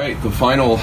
right, the final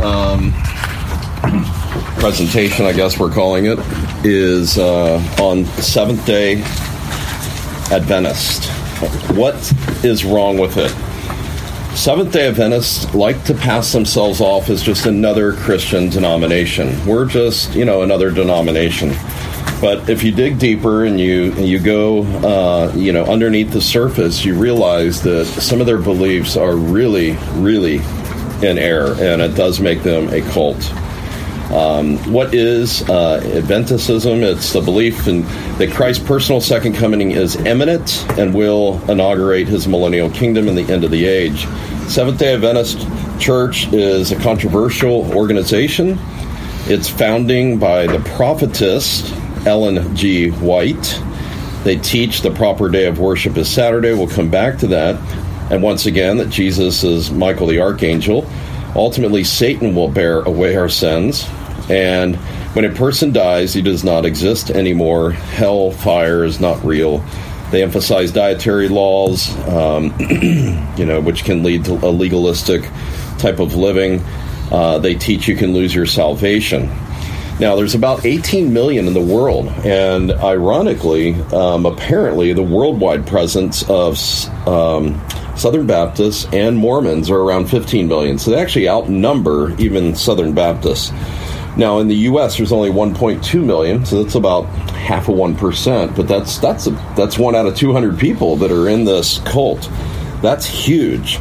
presentation, I guess we're calling it, is on Seventh-day Adventist. What is wrong with it? Seventh-day Adventists like to pass themselves off as just another Christian denomination. We're just, another denomination. But if you dig deeper and you go, underneath the surface, you realize that some of their beliefs are really, really in error, and it does make them a cult. What is Adventism? It's the belief that Christ's personal second coming is imminent and will inaugurate his millennial kingdom in the end of the age. Seventh-day Adventist Church is a controversial organization. Its founding by the prophetess Ellen G. White. They teach the proper day of worship is Saturday. We'll come back to that. And once again, that Jesus is Michael the Archangel. Ultimately, Satan will bear away our sins. And when a person dies, he does not exist anymore. Hell, fire is not real. They emphasize dietary laws, which can lead to a legalistic type of living. They teach you can lose your salvation. Now, there's about 18 million in the world, and ironically, apparently, the worldwide presence of Southern Baptists and Mormons are around 15 million, so they actually outnumber even Southern Baptists. Now, in the U.S., there's only 1.2 million, so that's about half of 1%, but that's 1 out of 200 people that are in this cult. That's huge.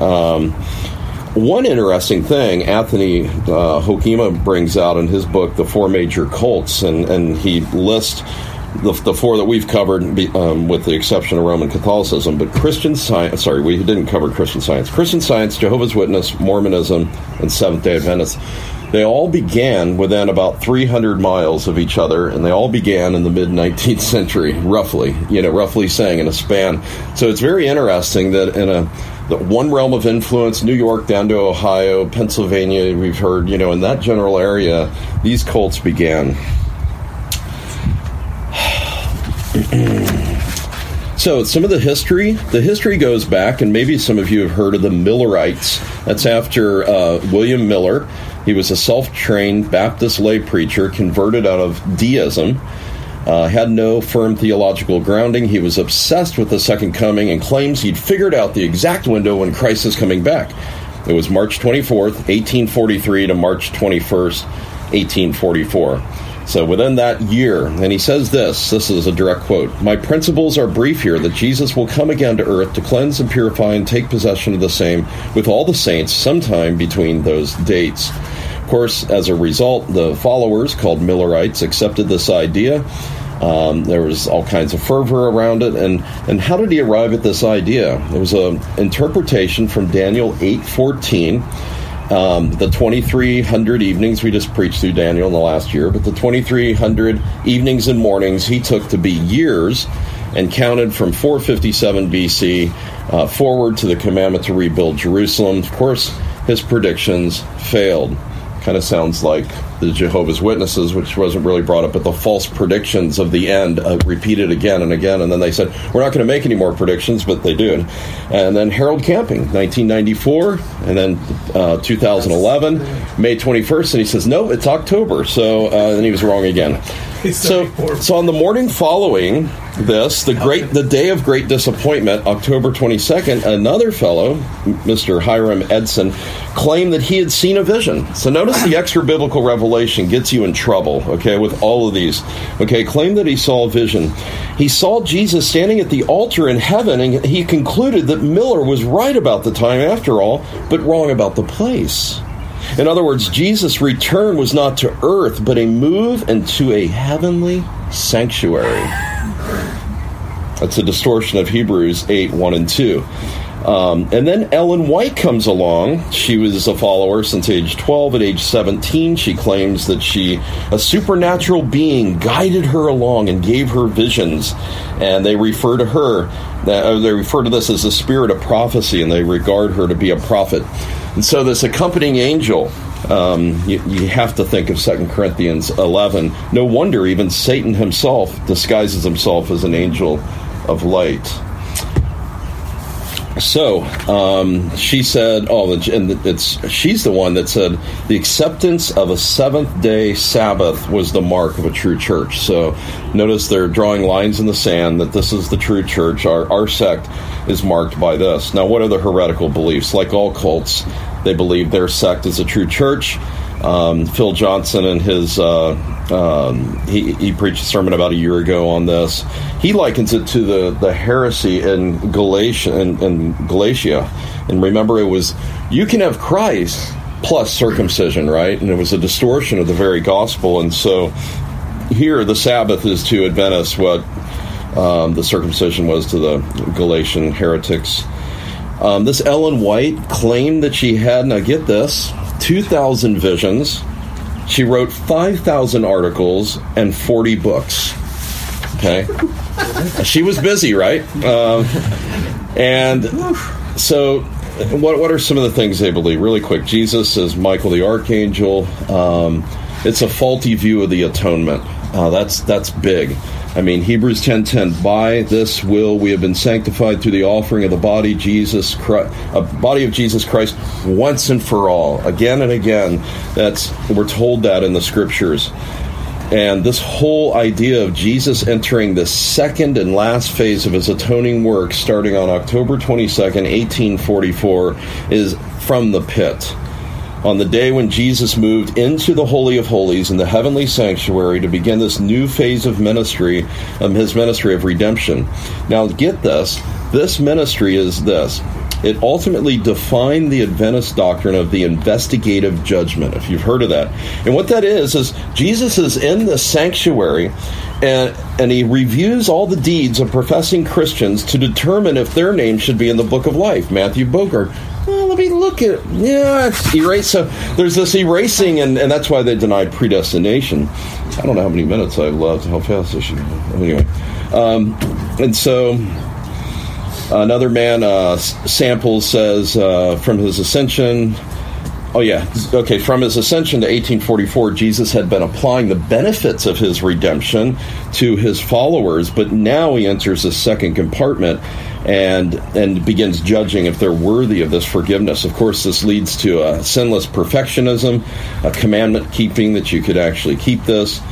One interesting thing Anthony Hoekema brings out in his book, The Four Major Cults, and he lists the four that we've covered, with the exception of Roman Catholicism, but Christian Science, we didn't cover Christian Science. Christian Science, Jehovah's Witness, Mormonism, and Seventh-day Adventists. They all began within about 300 miles of each other, and they all began in the mid-19th century, roughly saying, in a span. So it's very interesting that in the one realm of influence, New York down to Ohio, Pennsylvania, we've heard, in that general area, these cults began. So some of the history goes back, and maybe some of you have heard of the Millerites. That's after William Miller. He was a self-trained Baptist lay preacher converted out of deism. Had no firm theological grounding. He was obsessed with the second coming and claims he'd figured out the exact window when Christ is coming back. It was March 24th, 1843 to March 21st, 1844. So within that year, and he says this is a direct quote, "My principles are brief here, that Jesus will come again to earth to cleanse and purify and take possession of the same with all the saints sometime between those dates." Of course, as a result, the followers, called Millerites, accepted this idea. There was all kinds of fervor around it. And how did he arrive at this idea? It was an interpretation from Daniel 8:14. The 2,300 evenings, we just preached through Daniel in the last year, but the 2,300 evenings and mornings he took to be years and counted from 457 BC forward to the commandment to rebuild Jerusalem. Of course, his predictions failed. Kind of sounds like the Jehovah's Witnesses, which wasn't really brought up, but the false predictions of the end repeated again and again. And then they said, we're not going to make any more predictions, but they did. And then Harold Camping, 1994, and then 2011, May 21st, and he says, no, it's October. So then he was wrong again. So on the morning following this, the day of great disappointment, October 22nd, another fellow, Mr. Hiram Edson, claimed that he had seen a vision. So notice the extra-biblical revelation gets you in trouble, okay, with all of these. Okay, claimed that he saw a vision. He saw Jesus standing at the altar in heaven, and he concluded that Miller was right about the time after all, but wrong about the place. In other words, Jesus' return was not to earth, but a move into a heavenly sanctuary. That's a distortion of Hebrews 8:1 and 2. And then Ellen White comes along. She was a follower since age 12. At age 17, she claims that a supernatural being guided her along and gave her visions. And they refer to this as the spirit of prophecy, and they regard her to be a prophet. And so this accompanying angel, you have to think of 2 Corinthians 11. No wonder even Satan himself disguises himself as an angel of light. So she said, she's the one that said the acceptance of a seventh-day Sabbath was the mark of a true church. So notice they're drawing lines in the sand that this is the true church. Our sect is marked by this. Now, what are the heretical beliefs? Like all cults, they believe their sect is a true church. Phil Johnson and his he preached a sermon about a year ago on this. He likens it to the heresy in Galatia, and remember, it was you can have Christ plus circumcision, right? And it was a distortion of the very gospel. And so here, the Sabbath is to Adventists what the circumcision was to the Galatian heretics. This Ellen White claimed that she had, now get this, 2,000 visions. She wrote 5,000 articles and 40 books. Okay? She was busy, right? And so what are some of the things they believe? Really quick. Jesus is Michael the Archangel. It's a faulty view of the atonement. That's big. I mean, Hebrews 10:10, by this will we have been sanctified through the offering of the body of Jesus Christ once and for all. Again and again, we're told that in the scriptures. And this whole idea of Jesus entering the second and last phase of his atoning work starting on October 22nd, 1844, is from the pit. On the day when Jesus moved into the Holy of Holies in the heavenly sanctuary to begin this new phase of ministry, his ministry of redemption. Now, get this. This ministry is this. It ultimately defined the Adventist doctrine of the investigative judgment, if you've heard of that. And what that is Jesus is in the sanctuary, and he reviews all the deeds of professing Christians to determine if their name should be in the book of life. Matthew Bogart. Let me look at it. Yeah, it's erase. So there's this erasing, and that's why they denied predestination. I don't know how many minutes I left, how fast I should. Anyway. And so another man, Samples, says from his ascension. From his ascension to 1844, Jesus had been applying the benefits of his redemption to his followers, but now he enters the second compartment and begins judging if they're worthy of this forgiveness. Of course, this leads to a sinless perfectionism, a commandment keeping that you could actually keep this,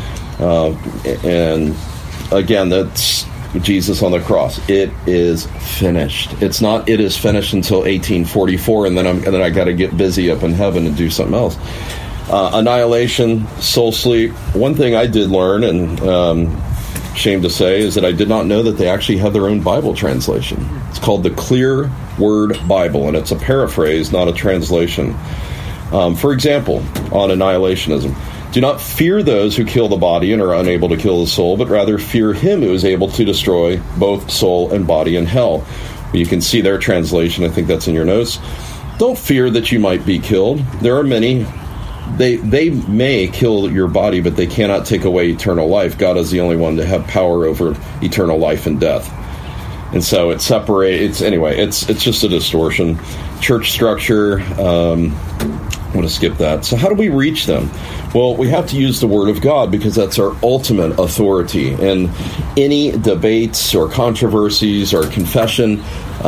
and again, that's Jesus on the cross. It is finished. It's not it is finished until 1844, and then I got to get busy up in heaven and do something else. Annihilation, soul sleep. One thing I did learn, and shame to say, is that I did not know that they actually have their own Bible translation. It's called the Clear Word Bible, and it's a paraphrase, not a translation. For example, on annihilationism, do not fear those who kill the body and are unable to kill the soul, but rather fear him who is able to destroy both soul and body in hell. You can see their translation. I think that's in your notes. Don't fear that you might be killed. There are many. They may kill your body, but they cannot take away eternal life. God is the only one to have power over eternal life and death. And so it separates. Anyway, it's just a distortion. Church structure. I'm going to skip that. So how do we reach them? Well, we have to use the Word of God because that's our ultimate authority. And any debates or controversies or confession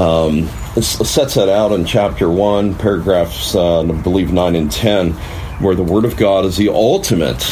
sets that out in chapter 1, paragraphs, I believe, 9 and 10, where the Word of God is the ultimate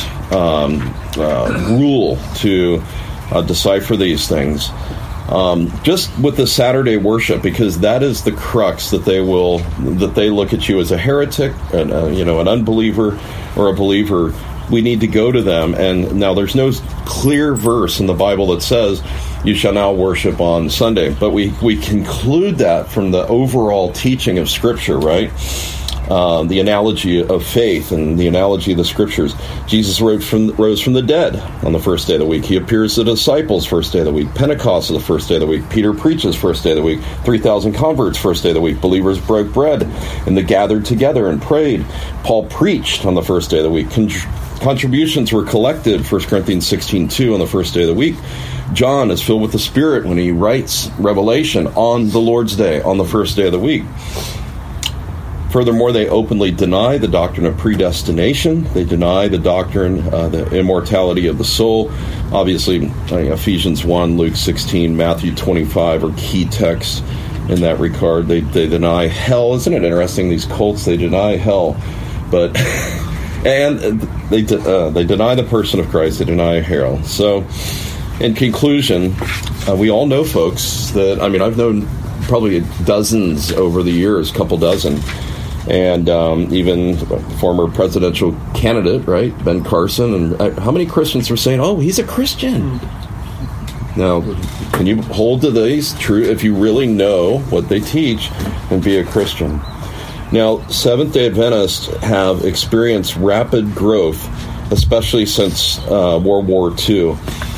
rule to decipher these things. Just with the Saturday worship, because that is the crux that they look at you as a heretic, an unbeliever or a believer. We need to go to them, and now there's no clear verse in the Bible that says you shall now worship on Sunday, but we conclude that from the overall teaching of Scripture, right? The analogy of faith and the analogy of the Scriptures. Jesus rose from the dead on the first day of the week. He appears to the disciples first day of the week. Pentecost is the first day of the week. Peter preaches first day of the week. 3,000 converts first day of the week. Believers broke bread and they gathered together and prayed. Paul preached on the first day of the week. Contributions were collected, 1 Corinthians 16:2, on the first day of the week. John is filled with the Spirit when he writes Revelation on the Lord's Day, on the first day of the week. Furthermore, they openly deny the doctrine of predestination. They deny the doctrine, the immortality of the soul. Obviously, Ephesians 1, Luke 16, Matthew 25 are key texts. in that regard. They deny hell. Isn't it interesting? These cults, they deny hell, but and they deny the person of Christ. They deny hell. So, in conclusion, we all know folks that, I mean, I've known probably dozens over the years, couple dozen, and even former presidential candidate, right, Ben Carson, and how many Christians were saying, "Oh, he's a Christian." Now, can you hold to these true if you really know what they teach and be a Christian? Now, Seventh-day Adventists have experienced rapid growth, especially since World War II.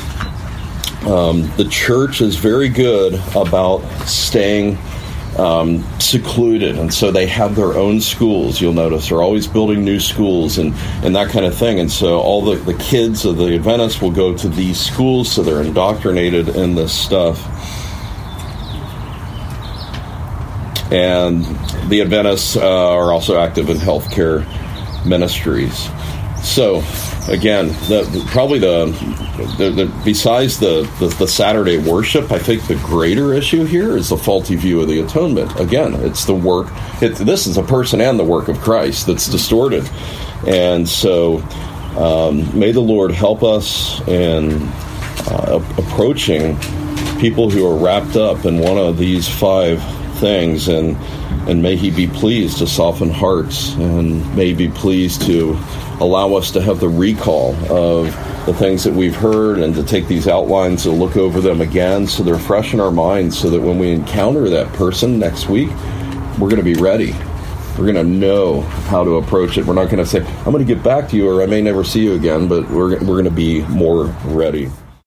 The church is very good about staying secluded, and so they have their own schools. You'll notice they're always building new schools and that kind of thing, and so all the kids of the Adventists will go to these schools, so they're indoctrinated in this stuff. And the Adventists are also active in healthcare ministries. So again, besides the Saturday worship, I think the greater issue here is the faulty view of the atonement. Again, it's the work. This is a person and the work of Christ that's distorted. And so may the Lord help us in approaching people who are wrapped up in one of these 5 things, and may He be pleased to soften hearts, and may He be pleased to allow us to have the recall of the things that we've heard, and to take these outlines and look over them again so they're fresh in our minds, so that when we encounter that person next week, we're going to be ready. We're going to know how to approach it. We're not going to say, I'm going to get back to you, or I may never see you again, but we're going to be more ready.